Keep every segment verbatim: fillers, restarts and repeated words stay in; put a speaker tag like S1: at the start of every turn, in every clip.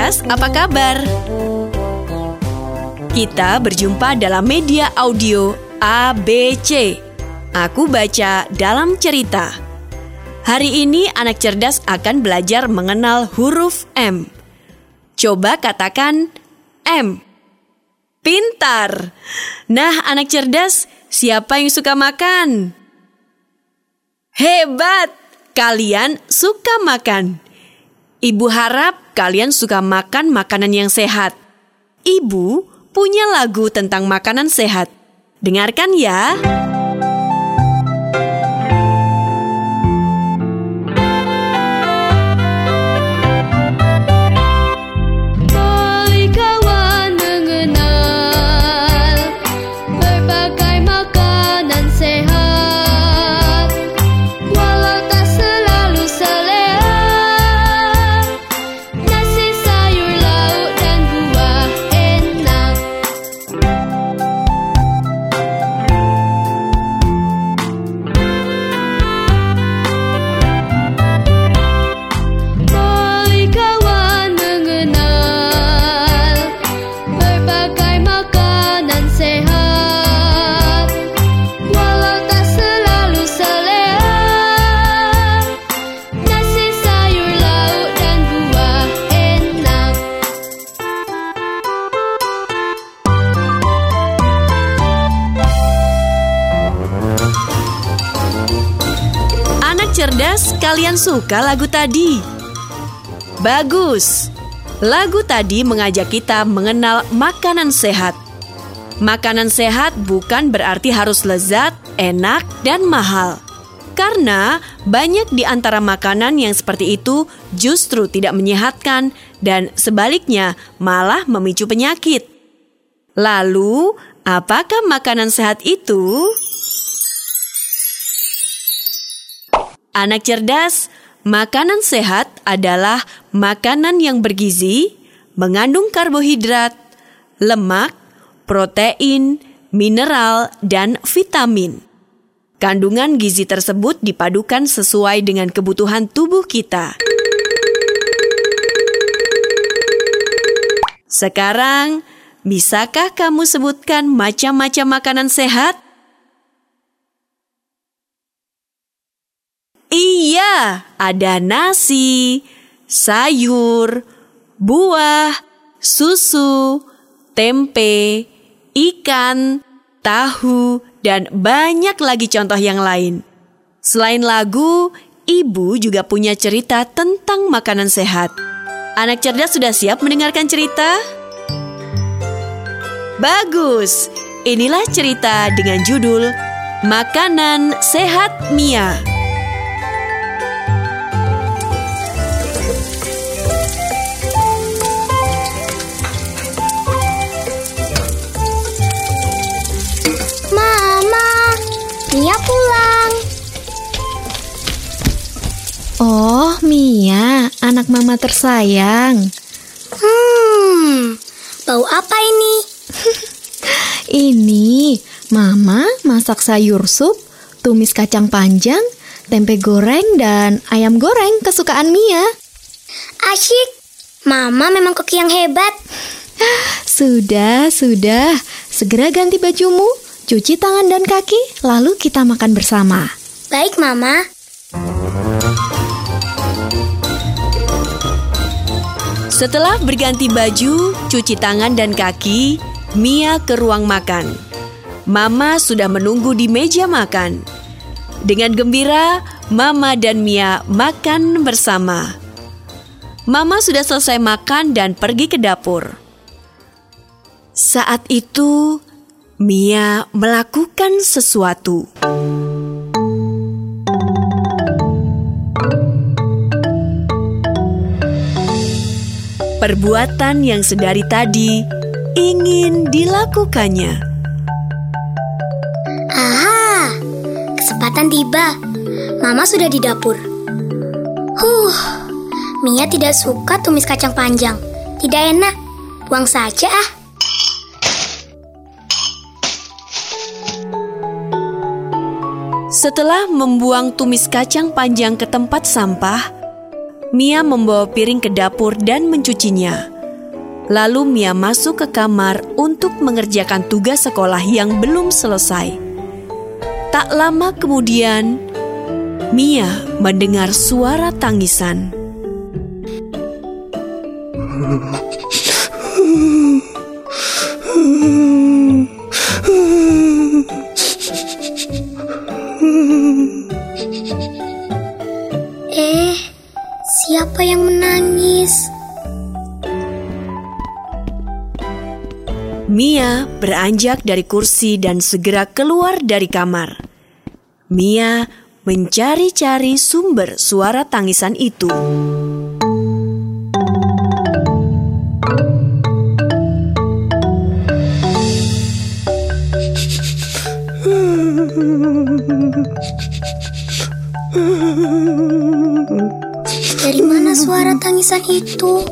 S1: cerdas, apa kabar? Kita berjumpa dalam media audio A B C. Aku baca dalam cerita. Hari ini anak cerdas akan belajar mengenal huruf M. Coba katakan M. Pintar. Nah, anak cerdas, siapa yang suka makan? Hebat, kalian suka makan. Ibu harap kalian suka makan makanan yang sehat. Ibu punya lagu tentang makanan sehat. Dengarkan ya. Cerdas, kalian suka lagu tadi? Bagus. Lagu tadi mengajak kita mengenal makanan sehat. Makanan sehat bukan berarti harus lezat, enak, dan mahal. Karena banyak di antara makanan yang seperti itu justru tidak menyehatkan dan sebaliknya malah memicu penyakit. Lalu, apakah makanan sehat itu? Anak cerdas, makanan sehat adalah makanan yang bergizi, mengandung karbohidrat, lemak, protein, mineral, dan vitamin. Kandungan gizi tersebut dipadukan sesuai dengan kebutuhan tubuh kita. Sekarang, bisakah kamu sebutkan macam-macam makanan sehat? Iya, ada nasi, sayur, buah, susu, tempe, ikan, tahu, dan banyak lagi contoh yang lain. Selain lagu, ibu juga punya cerita tentang makanan sehat. Anak cerdas sudah siap mendengarkan cerita? Bagus, inilah cerita dengan judul Makanan Sehat Mia.
S2: Mia pulang.
S3: Oh, Mia, anak mama tersayang.
S2: Hmm, bau apa ini?
S3: Ini, mama masak sayur sup, tumis kacang panjang, tempe goreng, dan ayam goreng kesukaan Mia.
S2: Asyik, mama memang koki yang hebat.
S3: Sudah, sudah, segera ganti bajumu. Cuci tangan dan kaki, lalu kita makan bersama.
S2: Baik, Mama.
S1: Setelah berganti baju, cuci tangan dan kaki, Mia ke ruang makan. Mama sudah menunggu di meja makan. Dengan gembira, Mama dan Mia makan bersama. Mama sudah selesai makan dan pergi ke dapur. Saat itu, Mia melakukan sesuatu. Perbuatan yang sedari tadi ingin dilakukannya.
S2: Aha, kesempatan tiba. Mama sudah di dapur. Huh, Mia tidak suka tumis kacang panjang. Tidak enak, buang saja ah.
S1: Setelah membuang tumis kacang panjang ke tempat sampah, Mia membawa piring ke dapur dan mencucinya. Lalu Mia masuk ke kamar untuk mengerjakan tugas sekolah yang belum selesai. Tak lama kemudian, Mia mendengar suara tangisan.
S2: Eh, siapa yang menangis?
S1: Mia beranjak dari kursi dan segera keluar dari kamar. Mia mencari-cari sumber suara tangisan itu.
S2: Dari mana suara tangisan itu?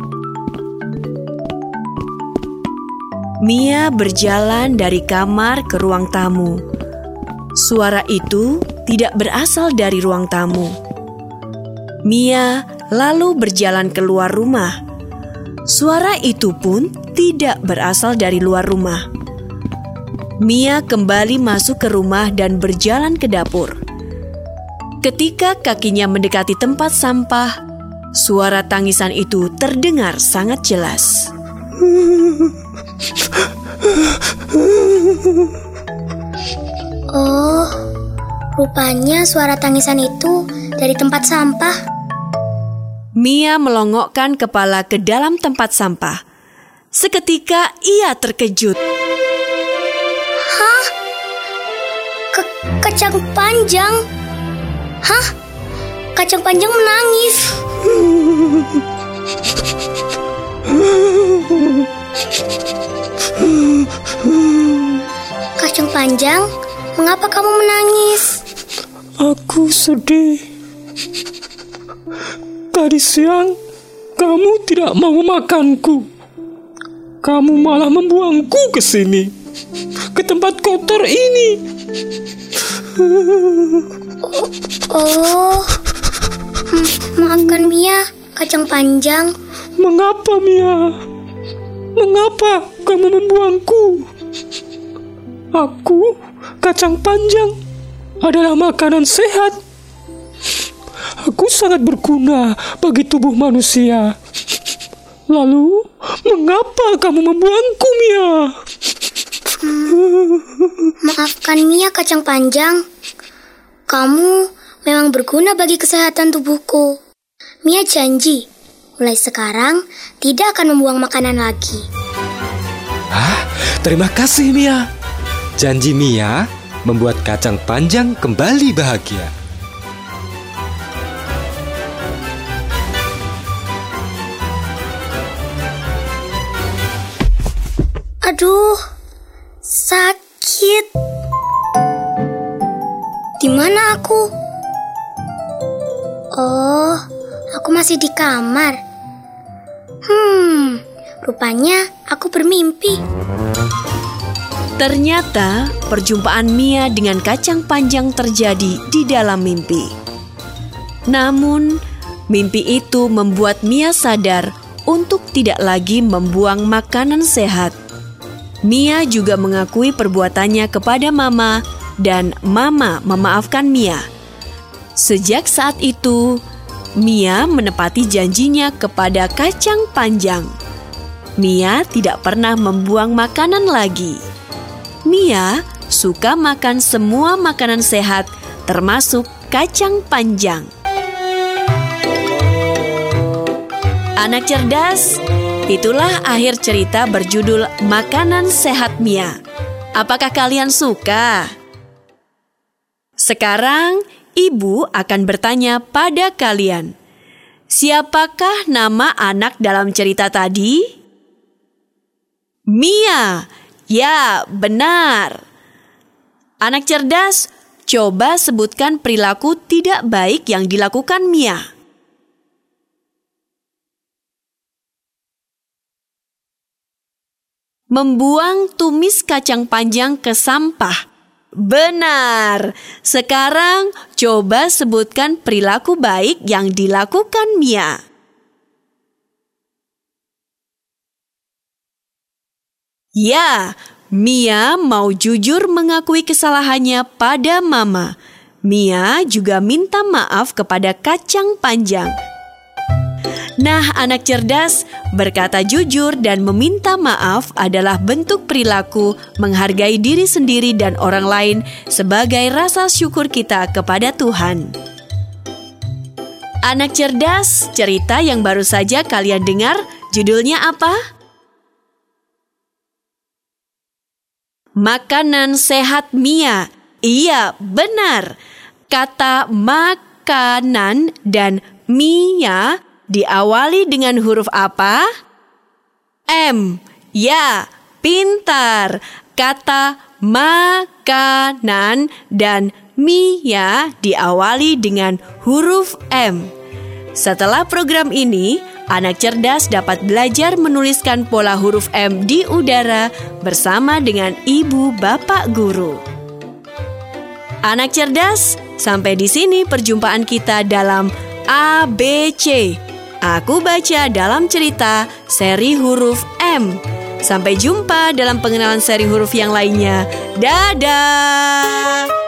S1: Mia berjalan dari kamar ke ruang tamu. Suara itu tidak berasal dari ruang tamu. Mia lalu berjalan keluar rumah. Suara itu pun tidak berasal dari luar rumah. Mia kembali masuk ke rumah dan berjalan ke dapur. Ketika kakinya mendekati tempat sampah, suara tangisan itu terdengar sangat jelas.
S2: Oh, rupanya suara tangisan itu dari tempat sampah.
S1: Mia melongokkan kepala ke dalam tempat sampah. Seketika ia terkejut.
S2: Hah? Ke kacang panjang? Hah? Kacang panjang menangis. Kacang panjang, mengapa kamu menangis?
S4: Aku sedih. Tadi siang kamu tidak mau makanku. Kamu malah membuangku ke sini, ke tempat kotor ini.
S2: Oh, maafkan Mia, kacang panjang.
S4: Mengapa, Mia? Mengapa kamu membuangku? Aku, kacang panjang, adalah makanan sehat. Aku sangat berguna bagi tubuh manusia. Lalu, mengapa kamu membuangku, Mia?
S2: Hmm, maafkan Mia, kacang panjang. Kamu memang berguna bagi kesehatan tubuhku. Mia janji, mulai sekarang tidak akan membuang makanan lagi.
S5: Ah, terima kasih Mia. Janji Mia membuat kacang panjang kembali bahagia.
S2: Aduh, sakit. Di mana aku? Oh, aku masih di kamar. Hmm, rupanya aku bermimpi.
S1: Ternyata perjumpaan Mia dengan kacang panjang terjadi di dalam mimpi. Namun, mimpi itu membuat Mia sadar untuk tidak lagi membuang makanan sehat. Mia juga mengakui perbuatannya kepada Mama dan Mama memaafkan Mia. Sejak saat itu, Mia menepati janjinya kepada kacang panjang. Mia tidak pernah membuang makanan lagi. Mia suka makan semua makanan sehat, termasuk kacang panjang. Anak cerdas, itulah akhir cerita berjudul Makanan Sehat Mia. Apakah kalian suka? Sekarang, Ibu akan bertanya pada kalian. Siapakah nama anak dalam cerita tadi? Mia. Ya, benar. Anak cerdas, coba sebutkan perilaku tidak baik yang dilakukan Mia. Membuang tumis kacang panjang ke sampah. Benar. Sekarang coba sebutkan perilaku baik yang dilakukan Mia. Ya, Mia mau jujur mengakui kesalahannya pada Mama. Mia juga minta maaf kepada kacang panjang. Nah, anak cerdas, berkata jujur dan meminta maaf adalah bentuk perilaku menghargai diri sendiri dan orang lain sebagai rasa syukur kita kepada Tuhan. Anak cerdas, cerita yang baru saja kalian dengar, judulnya apa? Makanan sehat Mia. Iya, benar. Kata makanan dan Mia diawali dengan huruf apa? M. Ya, pintar. Kata makanan dan Mia diawali dengan huruf M. Setelah program ini, anak cerdas dapat belajar menuliskan pola huruf M di udara bersama dengan ibu bapak guru. Anak cerdas, sampai di sini perjumpaan kita dalam A B C. Aku baca dalam cerita seri huruf M. Sampai jumpa dalam pengenalan seri huruf yang lainnya. Dadah!